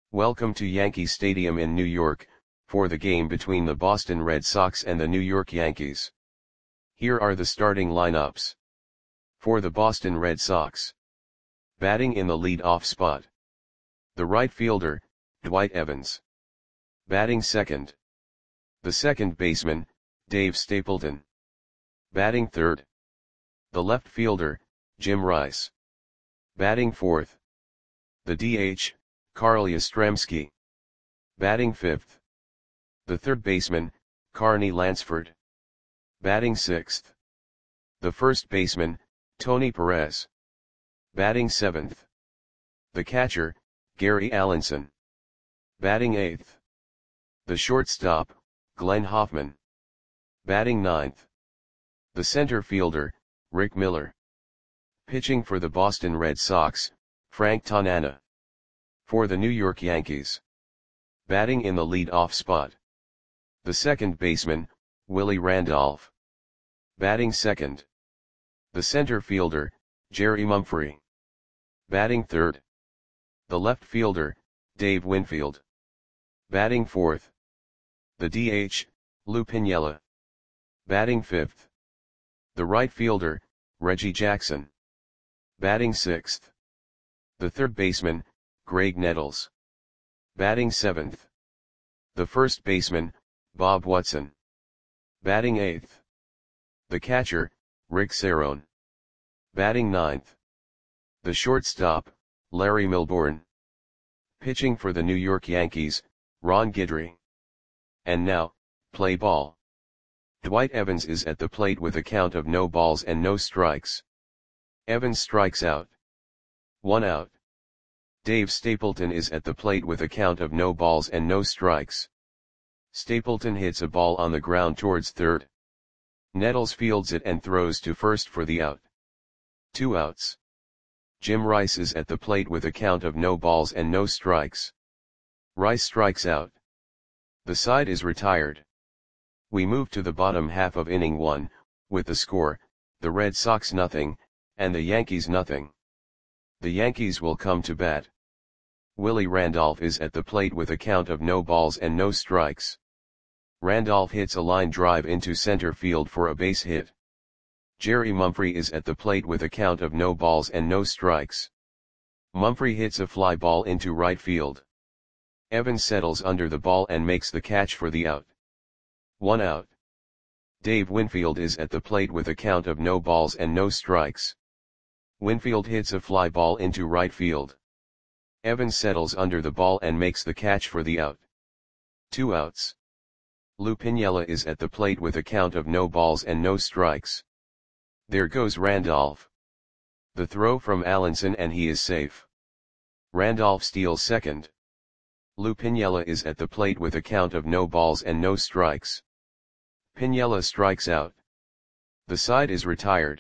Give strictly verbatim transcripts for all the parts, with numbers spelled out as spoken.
Welcome to Yankee Stadium in New York, for the game between the Boston Red Sox and the New York Yankees. Here are the starting lineups. For the Boston Red Sox. Batting in the lead-off spot. The right fielder, Dwight Evans. Batting second. The second baseman, Dave Stapleton. Batting third. The left fielder, Jim Rice. Batting fourth. The D H, Carl Yastrzemski. Batting fifth. The third baseman, Carney Lansford. Batting sixth. The first baseman, Tony Perez. Batting seventh. The catcher, Gary Allenson. Batting eighth. The shortstop, Glenn Hoffman. Batting ninth. The center fielder, Rick Miller. Pitching for the Boston Red Sox, Frank Tanana. For the New York Yankees. Batting in the lead-off spot. The second baseman, Willie Randolph. Batting second. The center fielder, Jerry Mumphrey. Batting third. The left fielder, Dave Winfield. Batting fourth. The D H, Lou Piniella. Batting fifth. The right fielder, Reggie Jackson. Batting sixth. The third baseman, Greg Nettles. Batting seventh. The first baseman, Bob Watson. Batting eighth. The catcher, Rick Cerone. Batting ninth. The shortstop, Larry Milbourne. Pitching for the New York Yankees, Ron Guidry. And now, play ball. Dwight Evans is at the plate with a count of no balls and no strikes. Evans strikes out. One out. Dave Stapleton is at the plate with a count of no balls and no strikes. Stapleton hits a ball on the ground towards third. Nettles fields it and throws to first for the out. Two outs. Jim Rice is at the plate with a count of no balls and no strikes. Rice strikes out. The side is retired. We move to the bottom half of inning one, with the score, the Red Sox nothing, and the Yankees nothing. The Yankees will come to bat. Willie Randolph is at the plate with a count of no balls and no strikes. Randolph hits a line drive into center field for a base hit. Jerry Mumphrey is at the plate with a count of no balls and no strikes. Mumphrey hits a fly ball into right field. Evans settles under the ball and makes the catch for the out. One out. Dave Winfield is at the plate with a count of no balls and no strikes. Winfield hits a fly ball into right field. Evans settles under the ball and makes the catch for the out. Two outs. Lou Piniella is at the plate with a count of no balls and no strikes. There goes Randolph. The throw from Allenson and he is safe. Randolph steals second. Lou Piniella is at the plate with a count of no balls and no strikes. Piniella strikes out. The side is retired.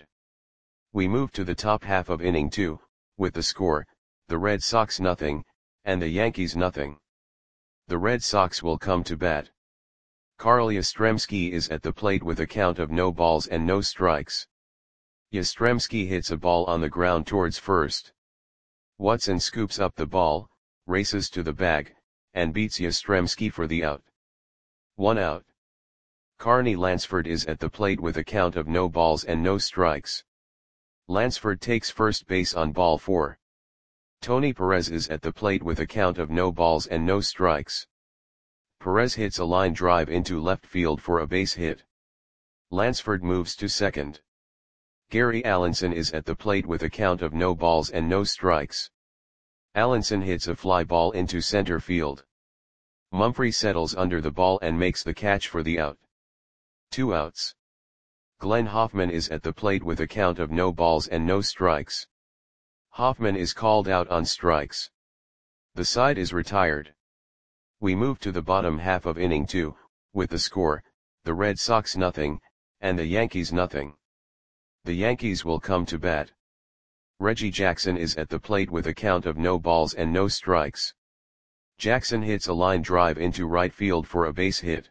We move to the top half of inning two, with the score, the Red Sox nothing, and the Yankees nothing. The Red Sox will come to bat. Carl Yastrzemski is at the plate with a count of no balls and no strikes. Yastrzemski hits a ball on the ground towards first. Watson scoops up the ball, races to the bag, and beats Yastrzemski for the out. One out. Carney Lansford is at the plate with a count of no balls and no strikes. Lansford takes first base on ball four. Tony Perez is at the plate with a count of no balls and no strikes. Perez hits a line drive into left field for a base hit. Lansford moves to second. Gary Allenson is at the plate with a count of no balls and no strikes. Allenson hits a fly ball into center field. Mumphrey settles under the ball and makes the catch for the out. Two outs. Glenn Hoffman is at the plate with a count of no balls and no strikes. Hoffman is called out on strikes. The side is retired. We move to the bottom half of inning two, with the score, the Red Sox nothing, and the Yankees nothing. The Yankees will come to bat. Reggie Jackson is at the plate with a count of no balls and no strikes. Jackson hits a line drive into right field for a base hit.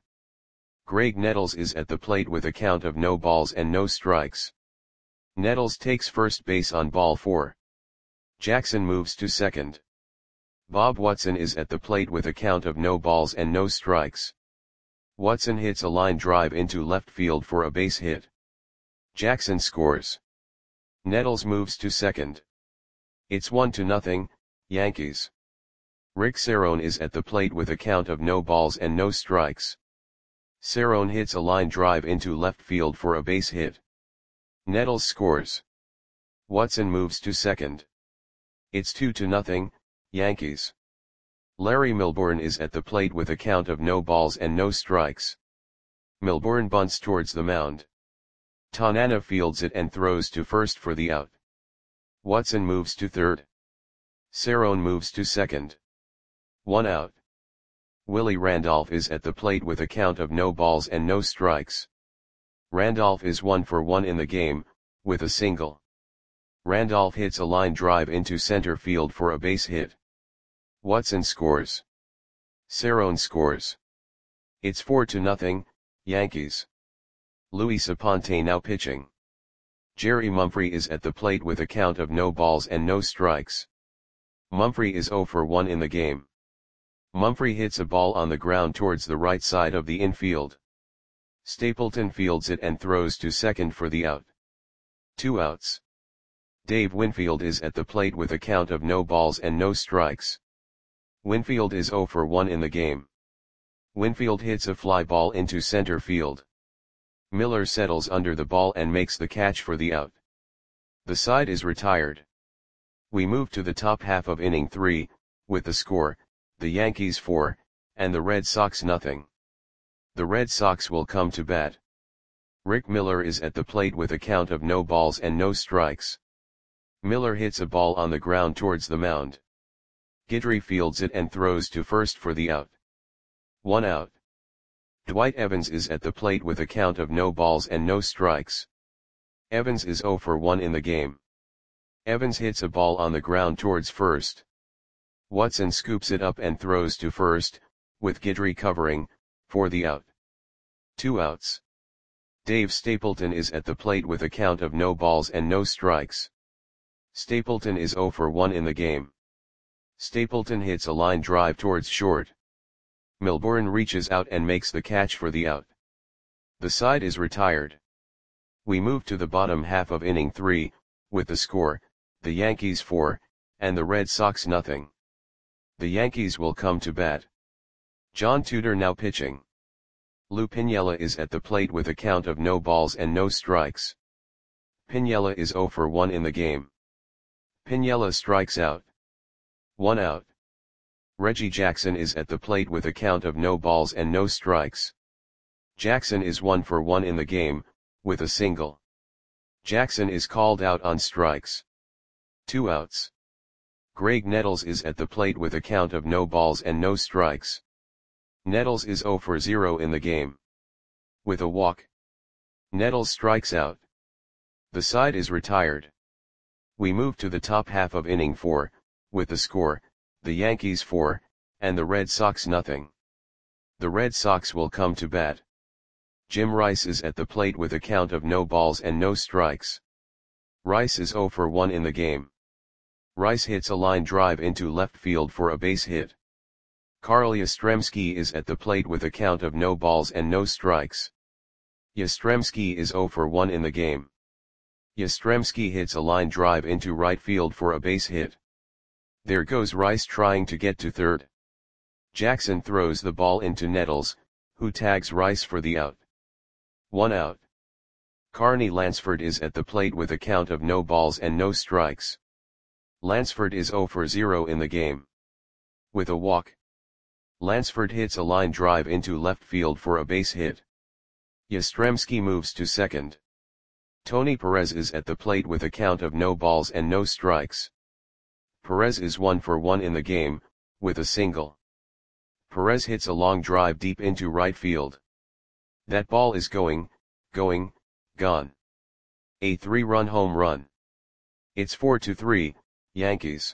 Greg Nettles is at the plate with a count of no balls and no strikes. Nettles takes first base on ball four. Jackson moves to second. Bob Watson is at the plate with a count of no balls and no strikes. Watson hits a line drive into left field for a base hit. Jackson scores. Nettles moves to second. It's one to nothing, Yankees. Rick Cerrone is at the plate with a count of no balls and no strikes. Cerrone hits a line drive into left field for a base hit. Nettles scores. Watson moves to second. It's two to nothing, Yankees. Larry Milbourne is at the plate with a count of no balls and no strikes. Milbourne bunts towards the mound. Tanana fields it and throws to first for the out. Watson moves to third. Cerrone moves to second. One out. Willie Randolph is at the plate with a count of no balls and no strikes. Randolph is one for one in the game, with a single. Randolph hits a line drive into center field for a base hit. Watson scores. Cerrone scores. It's four to nothing, Yankees. Luis Aponte now pitching. Jerry Mumphrey is at the plate with a count of no balls and no strikes. Mumphrey is zero for one in the game. Mumphrey hits a ball on the ground towards the right side of the infield. Stapleton fields it and throws to second for the out. Two outs. Dave Winfield is at the plate with a count of no balls and no strikes. Winfield is zero for one in the game. Winfield hits a fly ball into center field. Miller settles under the ball and makes the catch for the out. The side is retired. We move to the top half of inning three, with the score, the Yankees four, and the Red Sox nothing. The Red Sox will come to bat. Rick Miller is at the plate with a count of no balls and no strikes. Miller hits a ball on the ground towards the mound. Guidry fields it and throws to first for the out. One out. Dwight Evans is at the plate with a count of no balls and no strikes. Evans is zero for one in the game. Evans hits a ball on the ground towards first. Watson scoops it up and throws to first, with Guidry covering, for the out. Two outs. Dave Stapleton is at the plate with a count of no balls and no strikes. Stapleton is zero for one in the game. Stapleton hits a line drive towards short. Milbourne reaches out and makes the catch for the out. The side is retired. We move to the bottom half of inning three, with the score, the Yankees four, and the Red Sox nothing. The Yankees will come to bat. John Tudor now pitching. Lou Piniella is at the plate with a count of no balls and no strikes. Piniella is zero for one in the game. Piniella strikes out. One out. Reggie Jackson is at the plate with a count of no balls and no strikes. Jackson is one for one in the game, with a single. Jackson is called out on strikes. Two outs. Greg Nettles is at the plate with a count of no balls and no strikes. Nettles is zero for zero in the game. With a walk. Nettles strikes out. The side is retired. We move to the top half of inning four, with the score, the Yankees four, and the Red Sox nothing. The Red Sox will come to bat. Jim Rice is at the plate with a count of no balls and no strikes. Rice is zero for one in the game. Rice hits a line drive into left field for a base hit. Carl Yastrzemski is at the plate with a count of no balls and no strikes. Yastrzemski is zero for one in the game. Yastrzemski hits a line drive into right field for a base hit. There goes Rice trying to get to third. Jackson throws the ball into Nettles, who tags Rice for the out. One out. Carney Lansford is at the plate with a count of no balls and no strikes. Lansford is zero for zero in the game. With a walk. Lansford hits a line drive into left field for a base hit. Yastrzemski moves to second. Tony Perez is at the plate with a count of no balls and no strikes. Perez is one for one in the game, with a single. Perez hits a long drive deep into right field. That ball is going, going, gone. A three-run home run. It's four to three, Yankees.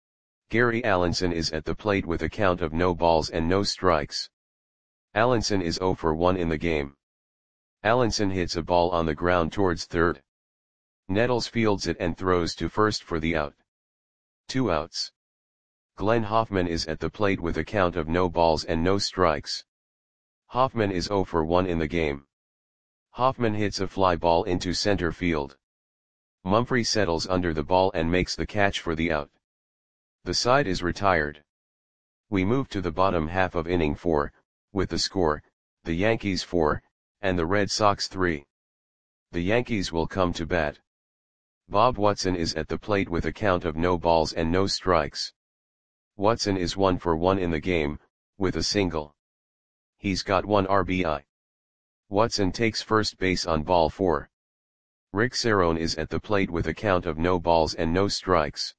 Gary Allenson is at the plate with a count of no balls and no strikes. Allenson is zero for one in the game. Allenson hits a ball on the ground towards third. Nettles fields it and throws to first for the out. Two outs. Glenn Hoffman is at the plate with a count of no balls and no strikes. Hoffman is zero for one in the game. Hoffman hits a fly ball into center field. Mumphrey settles under the ball and makes the catch for the out. The side is retired. We move to the bottom half of inning four, with the score, the Yankees four, and the Red Sox three. The Yankees will come to bat. Bob Watson is at the plate with a count of no balls and no strikes. Watson is one for one in the game, with a single. He's got one R B I. Watson takes first base on ball four. Rick Cerone is at the plate with a count of no balls and no strikes.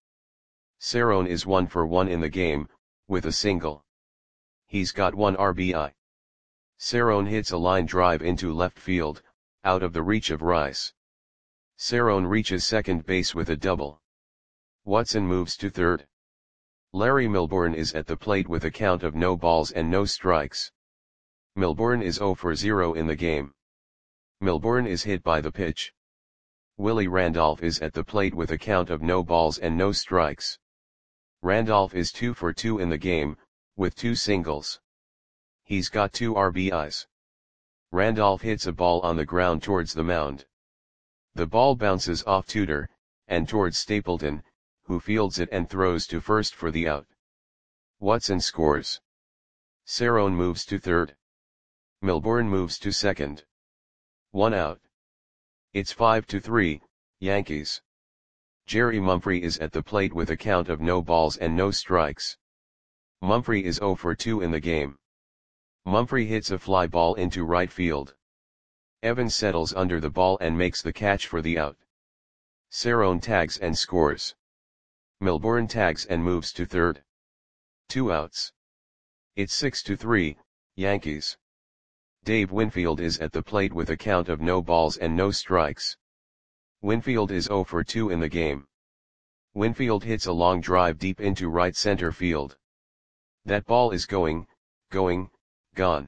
Cerone is one for one in the game, with a single. He's got one R B I. Cerone hits a line drive into left field, out of the reach of Rice. Cerone reaches second base with a double. Watson moves to third. Larry Milbourne is at the plate with a count of no balls and no strikes. Milbourne is zero for zero in the game. Milbourne is hit by the pitch. Willie Randolph is at the plate with a count of no balls and no strikes. Randolph is two for two in the game, with two singles. He's got two R B Is. Randolph hits a ball on the ground towards the mound. The ball bounces off Tudor, and towards Stapleton, who fields it and throws to first for the out. Watson scores. Cerone moves to third. Milbourne moves to second. One out. It's five to three, Yankees. Jerry Mumphrey is at the plate with a count of no balls and no strikes. Mumphrey is zero for two in the game. Mumphrey hits a fly ball into right field. Evans settles under the ball and makes the catch for the out. Cerone tags and scores. Milbourne tags and moves to third. Two outs. It's six to three, Yankees. Dave Winfield is at the plate with a count of no balls and no strikes. Winfield is zero for two in the game. Winfield hits a long drive deep into right center field. That ball is going, going, gone.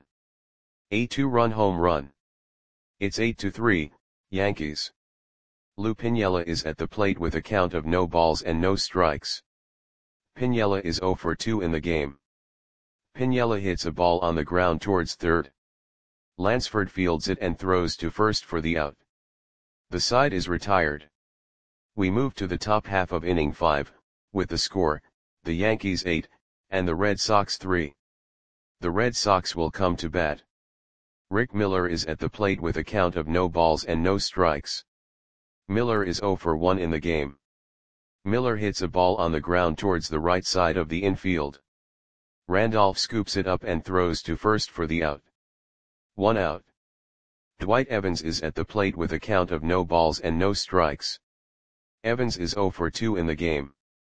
A two-run home run. It's eight to three, Yankees. Lou Piniella is at the plate with a count of no balls and no strikes. Piniella is zero for two in the game. Piniella hits a ball on the ground towards third. Lansford fields it and throws to first for the out. The side is retired. We move to the top half of inning five, with the score, the Yankees eight, and the Red Sox three. The Red Sox will come to bat. Rick Miller is at the plate with a count of no balls and no strikes. Miller is zero for one in the game. Miller hits a ball on the ground towards the right side of the infield. Randolph scoops it up and throws to first for the out. One out. Dwight Evans is at the plate with a count of no balls and no strikes. Evans is zero for two in the game.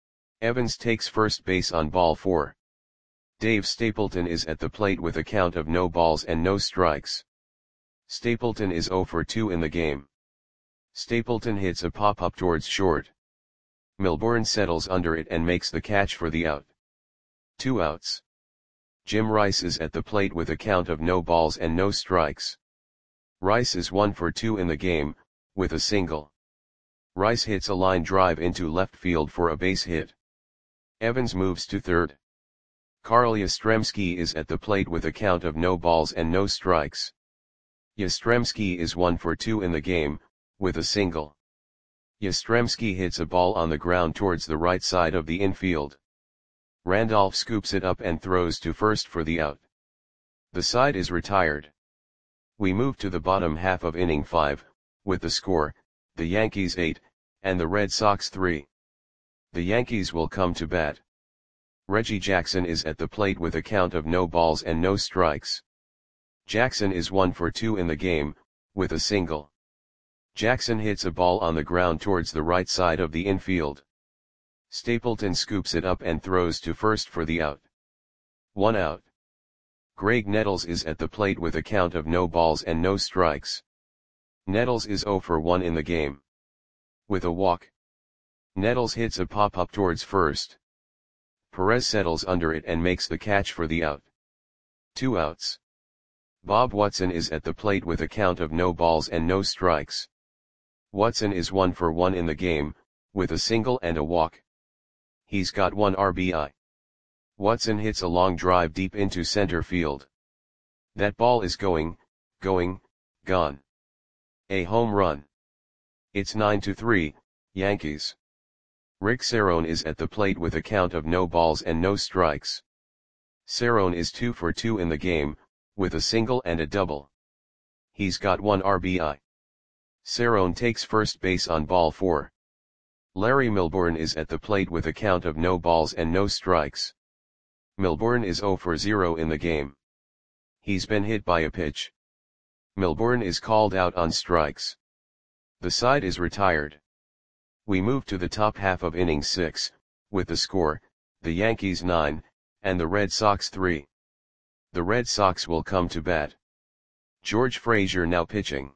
Evans takes first base on ball four. Dave Stapleton is at the plate with a count of no balls and no strikes. Stapleton is zero for two in the game. Stapleton hits a pop-up towards short. Milbourne settles under it and makes the catch for the out. Two outs. Jim Rice is at the plate with a count of no balls and no strikes. Rice is one for two in the game, with a single. Rice hits a line drive into left field for a base hit. Evans moves to third. Carl Yastrzemski is at the plate with a count of no balls and no strikes. Yastrzemski is one for two in the game, with a single. Yastrzemski hits a ball on the ground towards the right side of the infield. Randolph scoops it up and throws to first for the out. The side is retired. We move to the bottom half of inning five, with the score, the Yankees eight, and the Red Sox three. The Yankees will come to bat. Reggie Jackson is at the plate with a count of no balls and no strikes. Jackson is one for two in the game, with a single. Jackson hits a ball on the ground towards the right side of the infield. Stapleton scoops it up and throws to first for the out. One out. Greg Nettles is at the plate with a count of no balls and no strikes. Nettles is zero for one in the game. With a walk. Nettles hits a pop-up towards first. Perez settles under it and makes the catch for the out. Two outs. Bob Watson is at the plate with a count of no balls and no strikes. Watson is one for one in the game, with a single and a walk. He's got one R B I. Watson hits a long drive deep into center field. That ball is going, going, gone. A home run. It's nine to three, Yankees. Rick Cerone is at the plate with a count of no balls and no strikes. Cerone is two for two in the game, with a single and a double. He's got one R B I. Cerone takes first base on ball four. Larry Milbourne is at the plate with a count of no balls and no strikes. Milbourne is zero for zero in the game. He's been hit by a pitch. Milbourne is called out on strikes. The side is retired. We move to the top half of inning six, with the score, the Yankees nine, and the Red Sox three. The Red Sox will come to bat. George Frazier now pitching.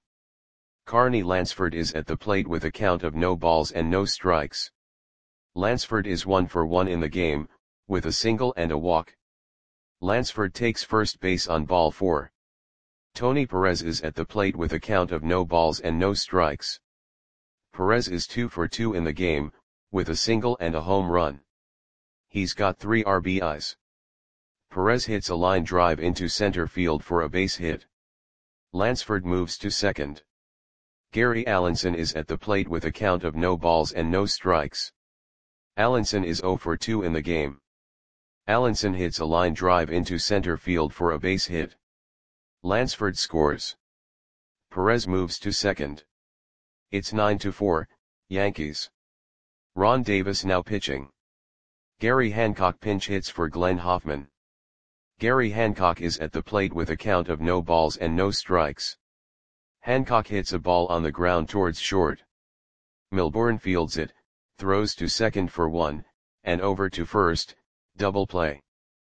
Carney Lansford is at the plate with a count of no balls and no strikes. Lansford is one for one in the game, with a single and a walk. Lansford takes first base on ball four. Tony Perez is at the plate with a count of no balls and no strikes. Perez is two for two in the game, with a single and a home run. He's got three R B Is. Perez hits a line drive into center field for a base hit. Lansford moves to second. Gary Allenson is at the plate with a count of no balls and no strikes. Allenson is zero for two in the game. Allenson hits a line drive into center field for a base hit. Lansford scores. Perez moves to second. It's nine to four, Yankees. Ron Davis now pitching. Gary Hancock pinch hits for Glenn Hoffman. Gary Hancock is at the plate with a count of no balls and no strikes. Hancock hits a ball on the ground towards short. Milbourne fields it, throws to second for one, and over to first, double play.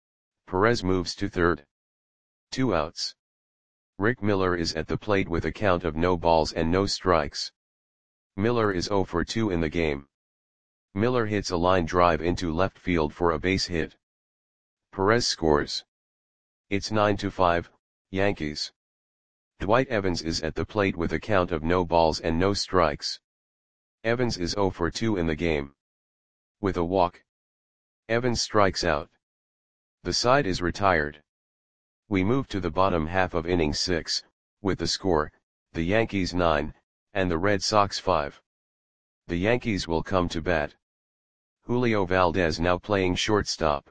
Perez moves to third. Two outs. Rick Miller is at the plate with a count of no balls and no strikes. Miller is zero for two in the game. Miller hits a line drive into left field for a base hit. Perez scores. It's nine to five, Yankees. Dwight Evans is at the plate with a count of no balls and no strikes. Evans is zero for two in the game. With a walk. Evans strikes out. The side is retired. We move to the bottom half of inning six, with the score, the Yankees nine, and the Red Sox five. The Yankees will come to bat. Julio Valdez now playing shortstop.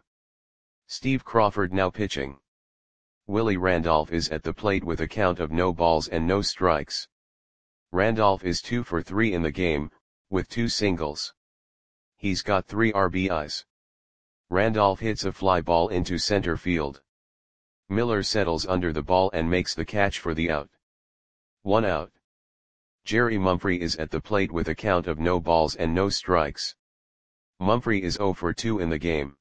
Steve Crawford now pitching. Willie Randolph is at the plate with a count of no balls and no strikes. Randolph is two for three in the game, with two singles. He's got three R B Is. Randolph hits a fly ball into center field. Miller settles under the ball and makes the catch for the out. One out. Jerry Mumphrey is at the plate with a count of no balls and no strikes. Mumphrey is zero for two in the game.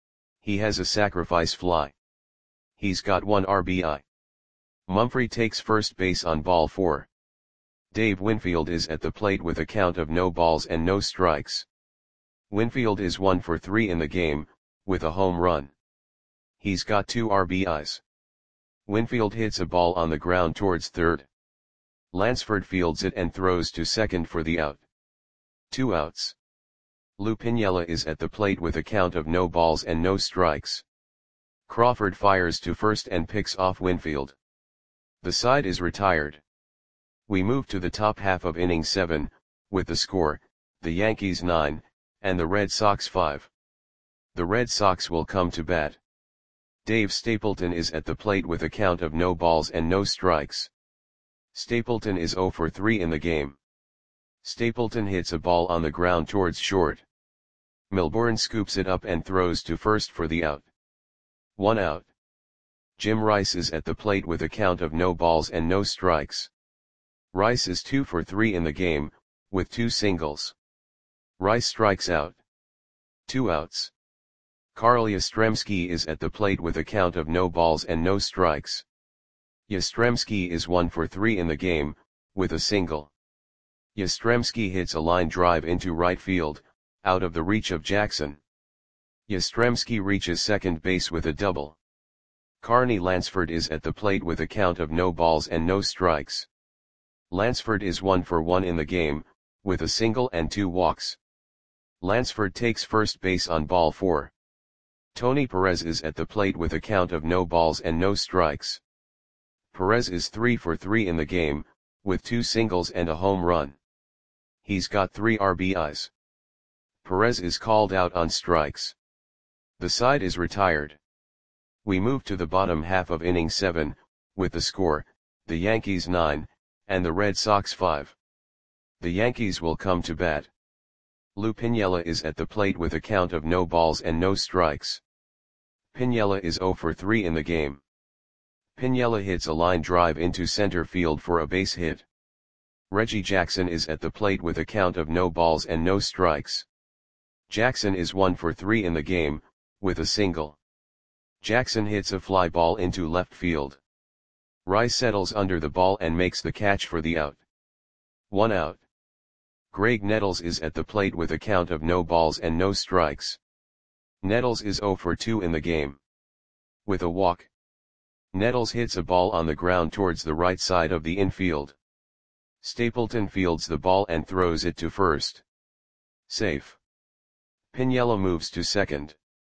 He has a sacrifice fly. He's got one R B I. Mumphrey takes first base on ball four. Dave Winfield is at the plate with a count of no balls and no strikes. Winfield is one for three in the game, with a home run. He's got two R B Is. Winfield hits a ball on the ground towards third. Lansford fields it and throws to second for the out. Two outs. Lou Piniella is at the plate with a count of no balls and no strikes. Crawford fires to first and picks off Winfield. The side is retired. We move to the top half of inning seven, with the score, the Yankees nine, and the Red Sox five. The Red Sox will come to bat. Dave Stapleton is at the plate with a count of no balls and no strikes. Stapleton is zero for three in the game. Stapleton hits a ball on the ground towards short. Milbourne scoops it up and throws to first for the out. One out. Jim Rice is at the plate with a count of no balls and no strikes. Rice is two for three in the game, with two singles. Rice strikes out. Two outs. Carl Yastrzemski is at the plate with a count of no balls and no strikes. Yastrzemski is one for three in the game, with a single. Yastrzemski hits a line drive into right field, out of the reach of Jackson. Yastrzemski reaches second base with a double. Carney Lansford is at the plate with a count of no balls and no strikes. Lansford is one for one in the game, with a single and two walks. Lansford takes first base on ball four. Tony Perez is at the plate with a count of no balls and no strikes. Perez is three for three in the game, with two singles and a home run. He's got three R B Is. Perez is called out on strikes. The side is retired. We move to the bottom half of inning seven, with the score, the Yankees nine, and the Red Sox five. The Yankees will come to bat. Lou Piniella is at the plate with a count of no balls and no strikes. Piniella is zero for three in the game. Piniella hits a line drive into center field for a base hit. Reggie Jackson is at the plate with a count of no balls and no strikes. Jackson is one for three in the game, with a single. Jackson hits a fly ball into left field. Rice settles under the ball and makes the catch for the out. One out. Greg Nettles is at the plate with a count of no balls and no strikes. Nettles is zero for two in the game. With a walk. Nettles hits a ball on the ground towards the right side of the infield. Stapleton fields the ball and throws it to first. Safe. Piniella moves to second.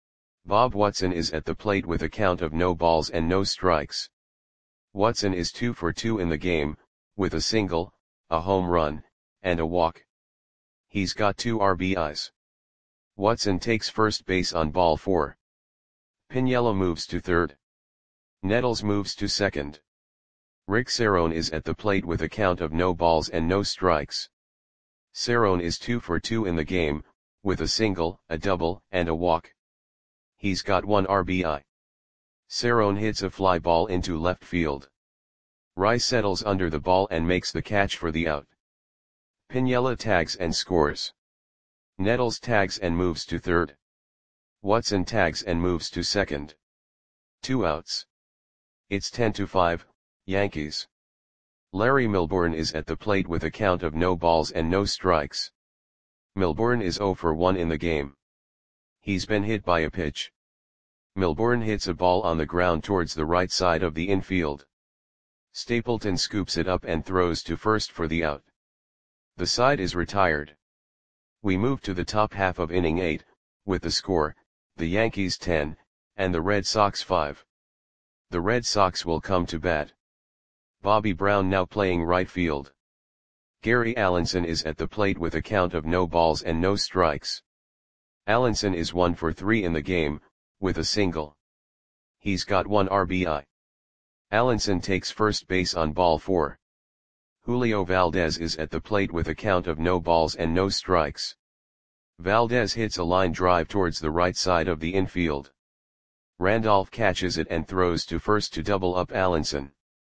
Bob Watson is at the plate with a count of no balls and no strikes. Watson is two for two in the game, with a single, a home run, and a walk. He's got two R B Is. Watson takes first base on ball four. Piniella moves to third. Nettles moves to second. Rick Cerrone is at the plate with a count of no balls and no strikes. Cerrone is two for two in the game, with a single, a double, and a walk. He's got one R B I. Cerrone hits a fly ball into left field. Rice settles under the ball and makes the catch for the out. Piniella tags and scores. Nettles tags and moves to third. Watson tags and moves to second. Two outs. It's ten to five, Yankees. Larry Milbourne is at the plate with a count of no balls and no strikes. Milbourne is zero for one in the game. He's been hit by a pitch. Milbourne hits a ball on the ground towards the right side of the infield. Stapleton scoops it up and throws to first for the out. The side is retired. We move to the top half of inning eight, with the score, the Yankees ten, and the Red Sox five. The Red Sox will come to bat. Bobby Brown now playing right field. Gary Allenson is at the plate with a count of no balls and no strikes. Allenson is one for three in the game, with a single. He's got one R B I. Allenson takes first base on ball four. Julio Valdez is at the plate with a count of no balls and no strikes. Valdez hits a line drive towards the right side of the infield. Randolph catches it and throws to first to double up Allenson.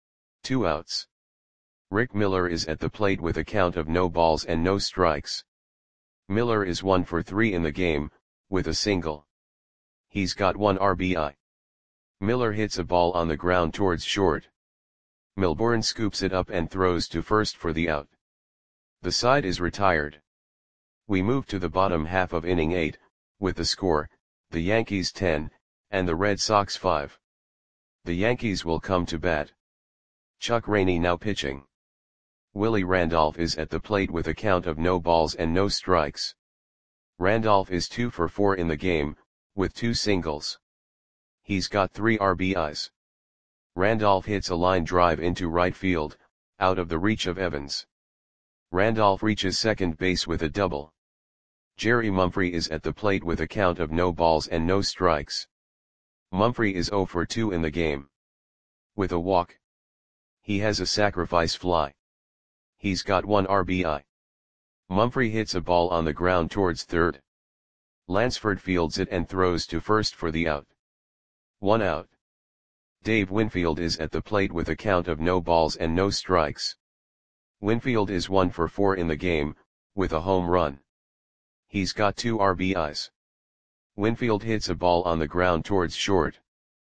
Two outs. Rick Miller is at the plate with a count of no balls and no strikes. Miller is one for three in the game, with a single. He's got one R B I. Miller hits a ball on the ground towards short. Milbourne scoops it up and throws to first for the out. The side is retired. We move to the bottom half of inning eight, with the score, the Yankees ten, and the Red Sox five. The Yankees will come to bat. Chuck Rainey now pitching. Willie Randolph is at the plate with a count of no balls and no strikes. Randolph is two for four in the game, with two singles. He's got three R B Is. Randolph hits a line drive into right field, out of the reach of Evans. Randolph reaches second base with a double. Jerry Mumphrey is at the plate with a count of no balls and no strikes. Mumphrey is zero for two in the game. With a walk. He has a sacrifice fly. He's got one R B I. Mumphrey hits a ball on the ground towards third. Lansford fields it and throws to first for the out. One out. Dave Winfield is at the plate with a count of no balls and no strikes. Winfield is one for four in the game, with a home run. He's got two R B Is. Winfield hits a ball on the ground towards short.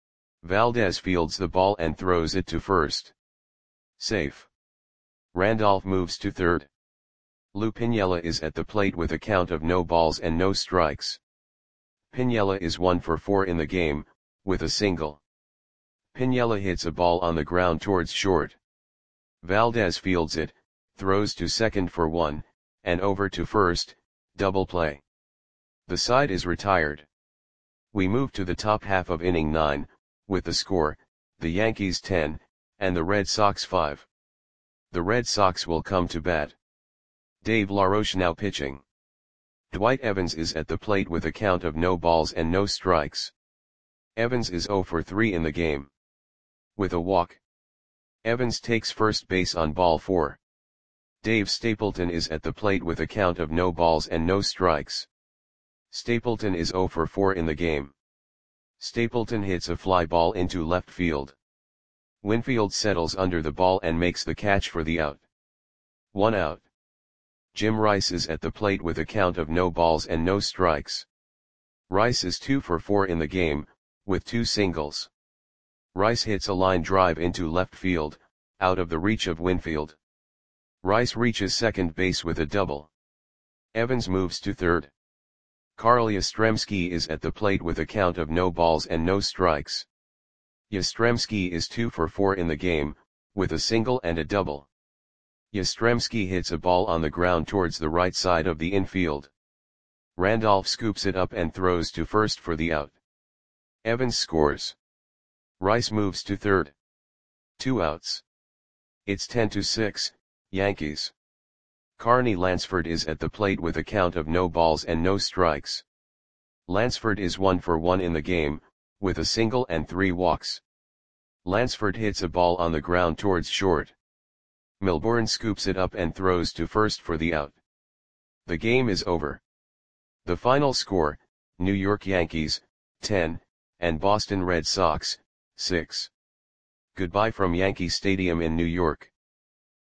Valdez fields the ball and throws it to first. Safe. Randolph moves to third. Lou Piniella is at the plate with a count of no balls and no strikes. Piniella is one for four in the game, with a single. Piniella hits a ball on the ground towards short. Valdez fields it, throws to second for one, and over to first, double play. The side is retired. We move to the top half of inning nine, with the score, the Yankees ten, and the Red Sox five. The Red Sox will come to bat. Dave LaRoche now pitching. Dwight Evans is at the plate with a count of no balls and no strikes. Evans is zero for three in the game. With a walk. Evans takes first base on ball four. Dave Stapleton is at the plate with a count of no balls and no strikes. Stapleton is zero for four in the game. Stapleton hits a fly ball into left field. Winfield settles under the ball and makes the catch for the out. One out. Jim Rice is at the plate with a count of no balls and no strikes. Rice is two for four in the game, with two singles. Rice hits a line drive into left field, out of the reach of Winfield. Rice reaches second base with a double. Evans moves to third. Carl Yastrzemski is at the plate with a count of no balls and no strikes. Yastrzemski is two for four in the game, with a single and a double. Yastrzemski hits a ball on the ground towards the right side of the infield. Randolph scoops it up and throws to first for the out. Evans scores. Rice moves to third. Two outs. It's ten to six, Yankees. Carney Lansford is at the plate with a count of no balls and no strikes. Lansford is one for one in the game, with a single and three walks. Lansford hits a ball on the ground towards short. Milbourne scoops it up and throws to first for the out. The game is over. The final score, New York Yankees, ten, and Boston Red Sox, six. Goodbye from Yankee Stadium in New York.